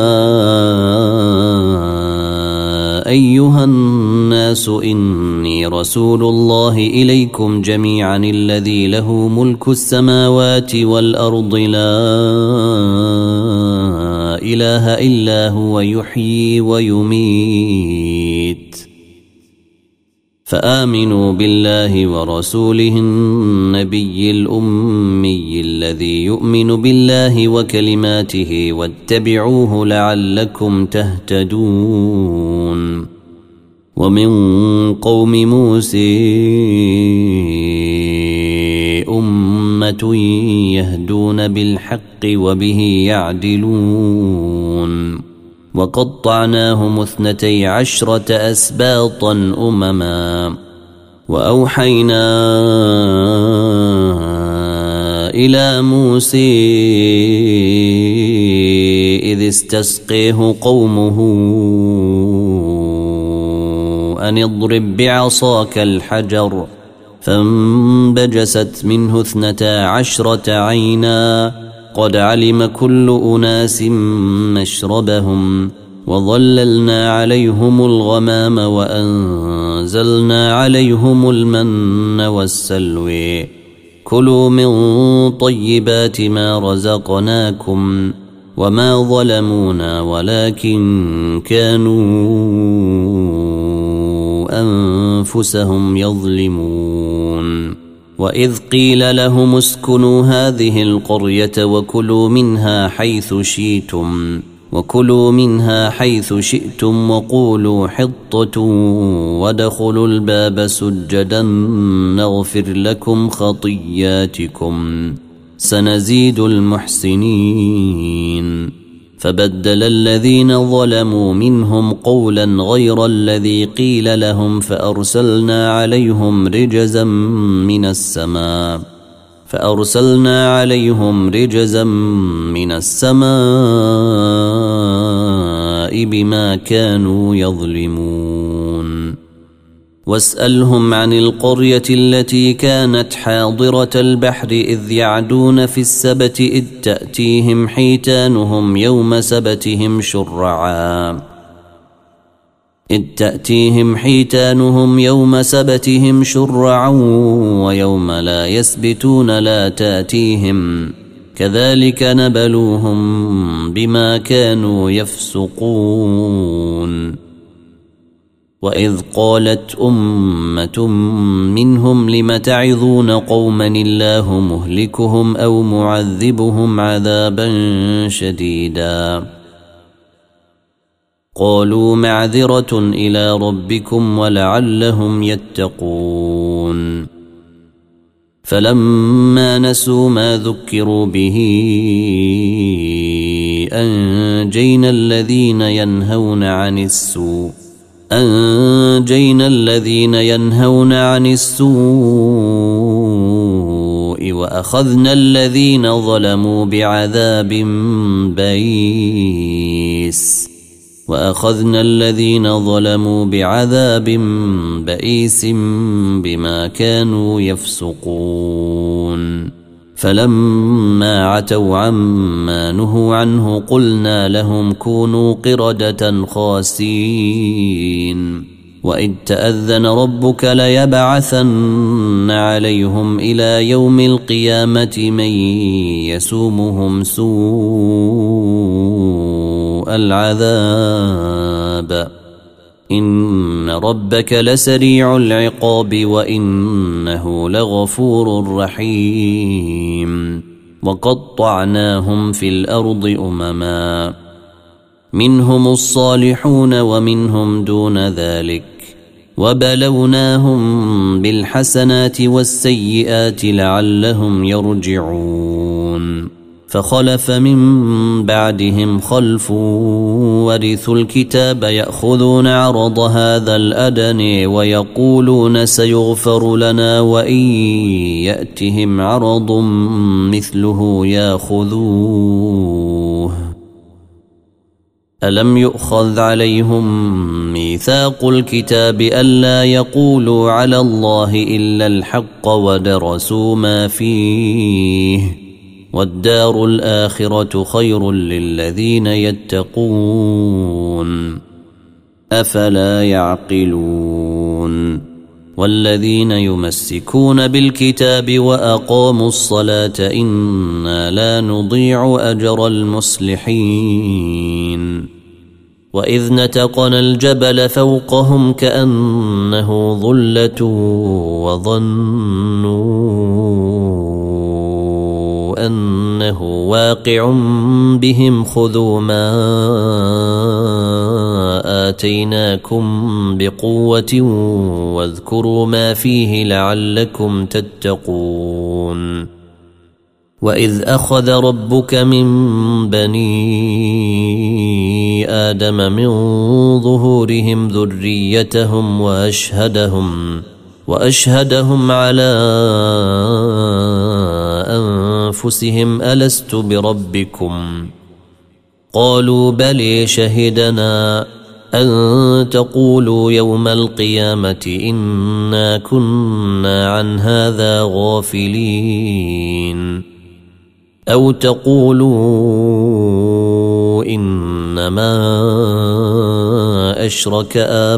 أيها الناس إني رسول الله إليكم جميعا الذي له ملك السماوات والأرض لا إله إلا هو يحيي ويميت فآمنوا بالله ورسوله النبي الأمي الذي يؤمن بالله وكلماته واتبعوه لعلكم تهتدون ومن قوم موسى أمة يهدون بالحق وبه يعدلون وقطعناهم اثنتي عشرة أسباطا أمما وأوحينا إلى موسى إذ استسقيه قومه أن اضرب بعصاك الحجر فانبجست منه اثنتا عشرة عينا قد علم كل أناس مشربهم وظللنا عليهم الغمام وأنزلنا عليهم المن والسلوى كلوا من طيبات ما رزقناكم وما ظلمونا ولكن كانوا أنفسهم يظلمون وإذ قيل لهم اسكنوا هذه القرية وكلوا منها حيث شئتم وكلوا منها حيث شئتم وقولوا حطة وادخلوا الباب سجدا نغفر لكم خطياتكم سنزيد المحسنين. فبدل الذين ظلموا منهم قولا غير الذي قيل لهم فأرسلنا عليهم رجزا من السماء فأرسلنا عليهم رجزا من السماء بما كانوا يظلمون. واسألهم عن القرية التي كانت حاضرة البحر إذ يعدون في السبت إذ تأتيهم حيتانهم يوم سبتهم شرعا إذ تأتيهم حيتانهم يوم سبتهم شرعا ويوم لا يسبتون لا تأتيهم كذلك نبلوهم بما كانوا يفسقون. وإذ قالت أمة منهم لم تعظون قوما الله مهلكهم أو معذبهم عذابا شديدا قالوا معذرة إلى ربكم ولعلهم يتقون. فلما نسوا ما ذكروا به أنجينا الذين ينهون عن السوء أنجينا الذين ينهون عن السوء وأخذنا الذين ظلموا بعذاب بئيس وأخذنا الذين ظلموا بعذاب بئيس بما كانوا يفسقون. فلما عتوا عما نهوا عنه قلنا لهم كونوا قردة خاسئين. وإذ تأذن ربك ليبعثن عليهم إلى يوم القيامة من يسومهم سوء العذاب إن ربك لسريع العقاب وإنه لغفور رحيم. وقطعناهم في الأرض أمما منهم الصالحون ومنهم دون ذلك وبلوناهم بالحسنات والسيئات لعلهم يرجعون. فخلف من بعدهم خلف ورثوا الكتاب يأخذون عرض هذا الأدنى ويقولون سيغفر لنا وإن يأتهم عرض مثله يأخذوه. ألم يؤخذ عليهم ميثاق الكتاب ألا يقولوا على الله إلا الحق ودرسوا ما فيه والدار الآخرة خير للذين يتقون أفلا يعقلون. والذين يمسكون بالكتاب وأقاموا الصلاة إنا لا نضيع أجر المصلحين. وإذ نتقنا الجبل فوقهم كأنه ظلة وظنوا أنه واقع بهم خذوا ما آتيناكم بقوة واذكروا ما فيه لعلكم تتقون. وإذ أخذ ربك من بني آدم من ظهورهم ذريتهم وأشهدهم وأشهدهم على أنفسهم ألست بربكم قالوا بلى شهدنا أن تقولوا يوم القيامة إنا كنا عن هذا غافلين أو تقولوا إنما أشرك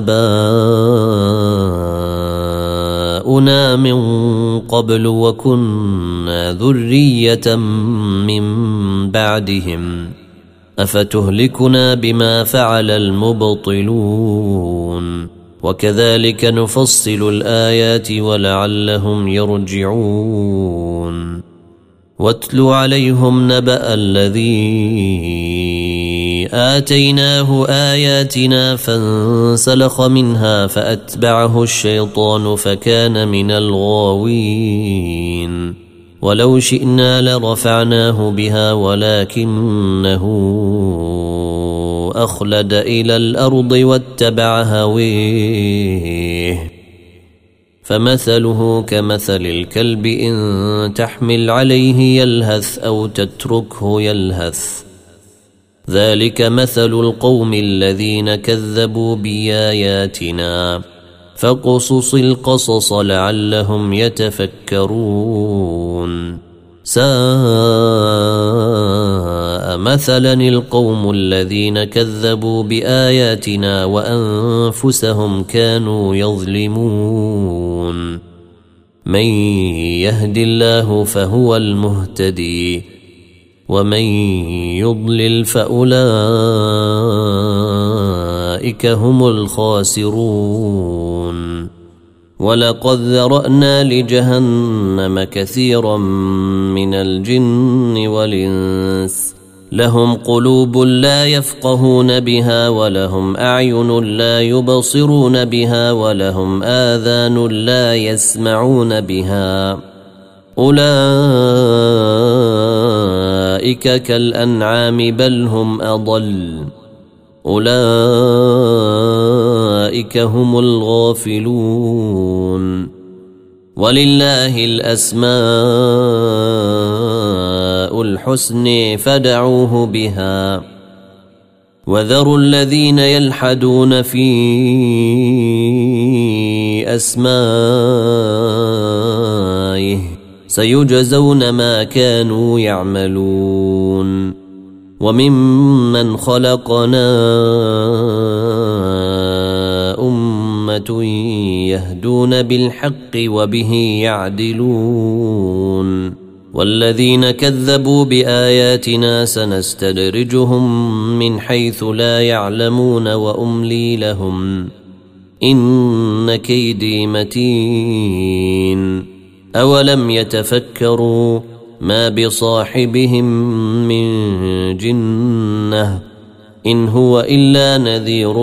آباؤنا من قبل وكنا ذرية من بعدهم أفتهلكنا بما فعل المبطلون وكذلك نفصل الآيات ولعلهم يرجعون واتل عليهم نبأ الذي آتيناه آياتنا فانسلخ منها فأتبعه الشيطان فكان من الغاوين ولو شئنا لرفعناه بها ولكنه أخلد إلى الأرض واتبع هويه فمثله كمثل الكلب إن تحمل عليه يلهث أو تتركه يلهث ذلك مثل القوم الذين كذبوا بآياتنا فاقصص القصص لعلهم يتفكرون ساء مثلا القوم الذين كذبوا بآياتنا وأنفسهم كانوا يظلمون من يهد الله فهو المهتدي ومن يضلل فأولئك هم الخاسرون ولقد ذرأنا لجهنم كثيرا من الجن والإنس لهم قلوب لا يفقهون بها ولهم أعين لا يبصرون بها ولهم آذان لا يسمعون بها أولئك كالأنعام بل هم أضل أولئك هم الغافلون ولله الأسماء الحسن فدعوه بها وذروا الذين يلحدون في أسمائه سيجزون ما كانوا يعملون وممن خلقنا أمة يهدون بالحق وبه يعدلون والذين كذبوا بآياتنا سنستدرجهم من حيث لا يعلمون وأملي لهم إن كيدي متين أولم يتفكروا ما بصاحبهم من جنة إن هو إلا نذير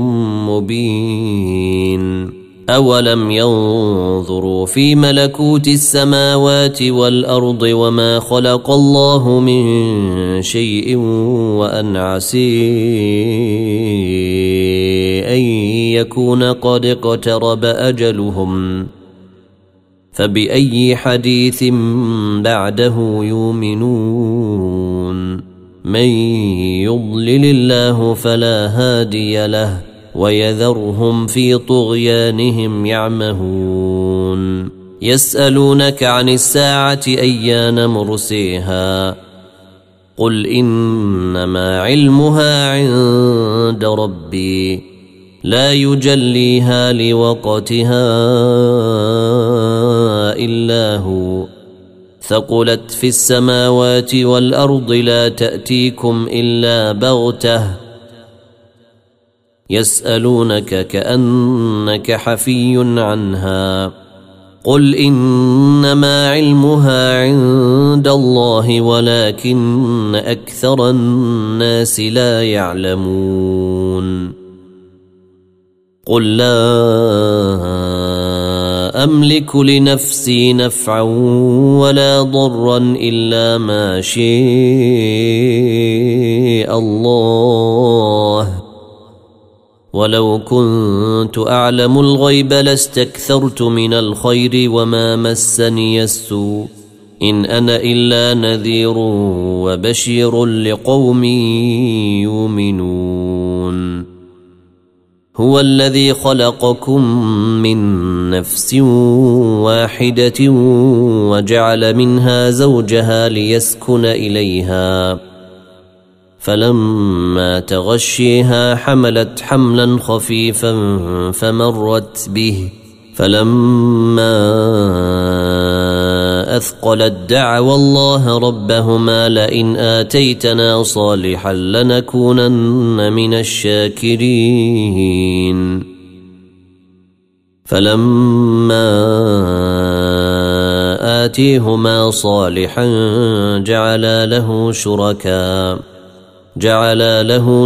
مبين أولم ينظروا في ملكوت السماوات والأرض وما خلق الله من شيء وأن عسي أن يكون قد اقترب أجلهم فبأي حديث بعده يؤمنون من يضلل الله فلا هادي له ويذرهم في طغيانهم يعمهون يسألونك عن الساعة أيان مرسيها قل إنما علمها عند ربي لا يجليها لوقتها إلا هو ثقلت في السماوات والأرض لا تأتيكم إلا بغتة يسألونك كأنك حفي عنها قل إنما علمها عند الله ولكن أكثر الناس لا يعلمون قل لا أملك لنفسي نفعا ولا ضرا إلا ما شاء الله ولو كنت أعلم الغيب لاستكثرت من الخير وما مسني السوء إن أنا إلا نذير وبشير لقوم يؤمنون هو الذي خلقكم من نفس واحدة وجعل منها زوجها ليسكن إليها فلما تغشيها حملت حملا خفيفا فمرت به فلما أثقلت دعوا الله ربهما لئن آتيتنا صالحا لنكونن من الشاكرين فلما آتيهما صالحا جعلا له شركاء جعلا له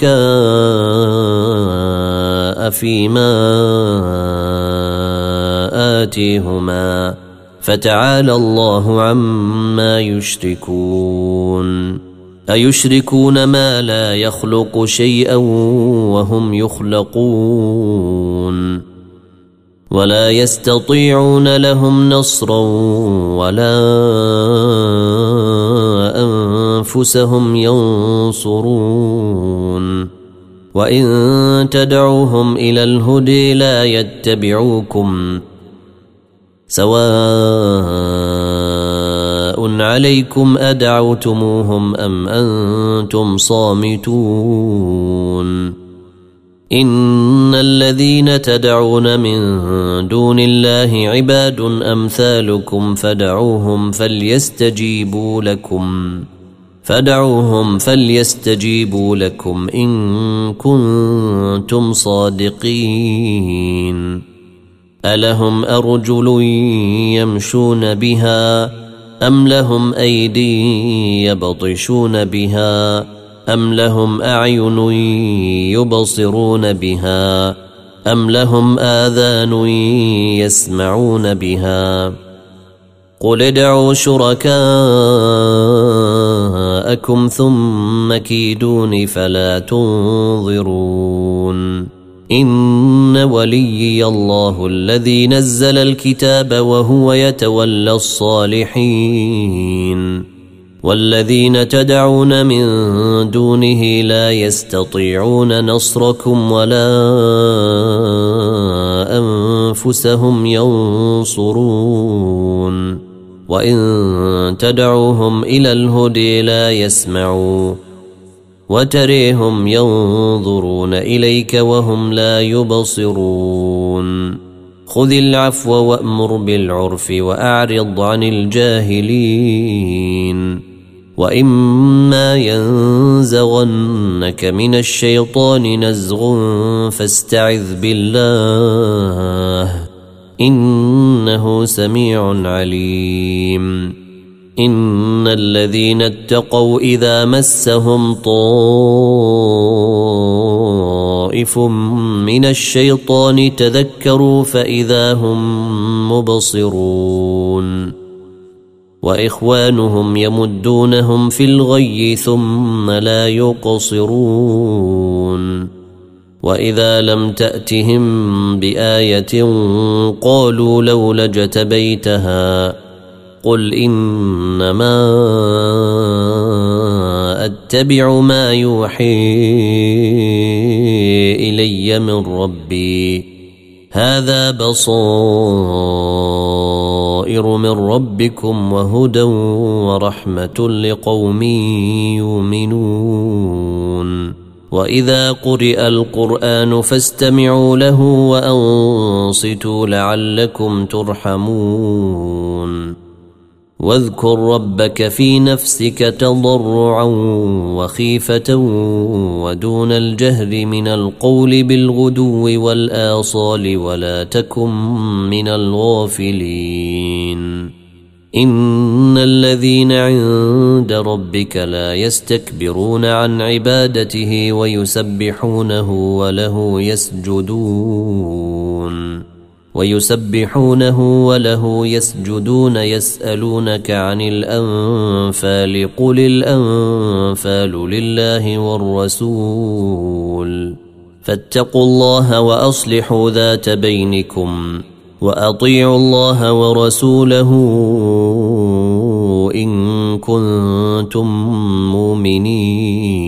شركاء فيما آتيهما فتعالى الله عما يشركون أيشركون ما لا يخلق شيئا وهم يخلقون ولا يستطيعون لهم نصرا ولا أنفسهم ينصرون وإن تدعوهم إلى الهدى لا يتبعوكم سواء عليكم أدعوتموهم أم أنتم صامتون إن الذين تدعون من دون الله عباد أمثالكم فدعوهم فليستجيبوا لكم فدعوهم فليستجيبوا لكم إن كنتم صادقين ألهم أرجل يمشون بها أم لهم أيدي يبطشون بها أم لهم أعين يبصرون بها أم لهم آذان يسمعون بها قل ادعوا شركاءكم ثم كيدون فلا تنظرون إن وليي الله الذي نزل الكتاب وهو يتولى الصالحين والذين تدعون من دونه لا يستطيعون نصركم ولا أنفسهم ينصرون وإن تدعوهم إلى الهدى لا يسمعوا وتريهم ينظرون إليك وهم لا يبصرون خذ العفو وأمر بالعرف وأعرض عن الجاهلين وإما ينزغنك من الشيطان نزغ فاستعذ بالله إنه سميع عليم إن الذين اتقوا إذا مسهم طائف من الشيطان تذكروا فإذا هم مبصرون وإخوانهم يمدونهم في الغي ثم لا يقصرون وإذا لم تأتهم بآية قالوا لولا اجتبيتها قل إنما أتبع ما يوحي إلي من ربي هذا بصائر من ربكم وهدى ورحمة لقوم يؤمنون وإذا قرئ القرآن فاستمعوا له وأنصتوا لعلكم ترحمون واذكر ربك في نفسك تضرعا وخيفة ودون الجهر من القول بالغدو والآصال ولا تكن من الغافلين إن الذين عند ربك لا يستكبرون عن عبادته ويسبحونه وله يسجدون ويسبحونه وله يسجدون يسألونك عن الأنفال قل الأنفال لله والرسول فاتقوا الله وأصلحوا ذات بينكم وأطيعوا الله ورسوله إن كنتم مؤمنين